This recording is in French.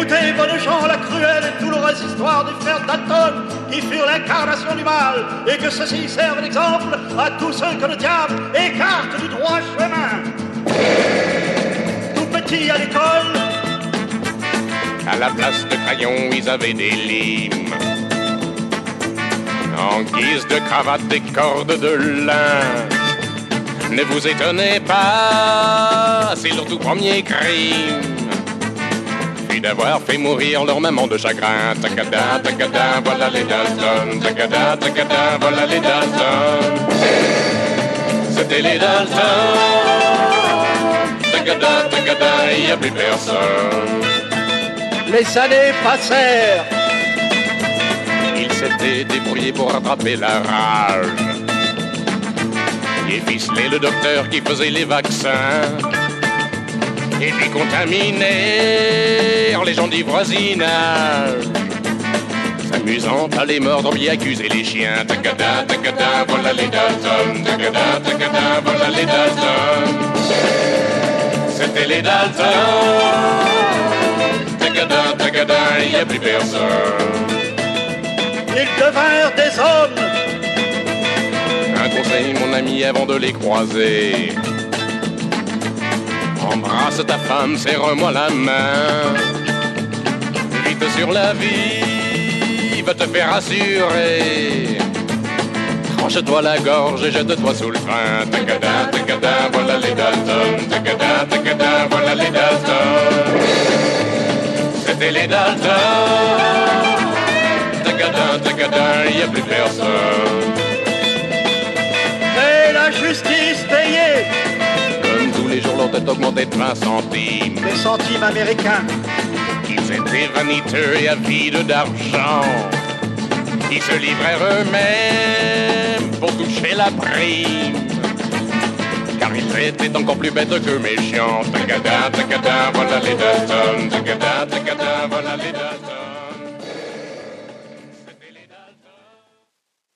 Écoutez, bonnes gens, la cruelle et douloureuse histoire des frères Dalton qui furent l'incarnation du mal et que ceci serve d'exemple à tous ceux que le diable écarte du droit chemin. Tout petit à l'école, à la place de crayons, ils avaient des limes. En guise de cravate, des cordes de lin. Ne vous étonnez pas, c'est leur tout premier crime. Puis d'avoir fait mourir leur maman de chagrin. Tacada, tacada, voilà les Dalton. Tacada, tacada, voilà les Dalton. C'était les Dalton. Tacada, tacada, il n'y a plus personne. les années passèrent. Il s'était débrouillé pour rattraper la rage. Il ficelait le docteur qui faisait les vaccins. Et puis contaminèrent les gens du voisinage. S'amusant à les mordre, bien accuser les chiens. Tacada, tacada, voilà les Dalton. Tacada, tacada, voilà les Dalton. C'était les Dalton. Tacada, tacada, il n'y a plus personne. Ils devinrent des hommes. Un conseil, mon ami, avant de les croiser. Embrasse ta femme, serre-moi la main. Vite sur la vie, va te faire assurer. Tranche-toi la gorge et jette-toi sous le train. Tacada, tacada, voilà les Dalton. Tacada, tacada, voilà les Dalton. C'était les Dalton. Tacada, tacada, il n'y a plus personne. Et la justice payée. Comme tous les jours, leur tête augmentait de 20 centimes. Des centimes américains. Ils étaient vaniteux et avides d'argent. Ils se livrèrent eux-mêmes pour toucher la prime. Car ils étaient encore plus bêtes que méchants. Tacada, tacada, voilà les Dalton. Tacada, tacada,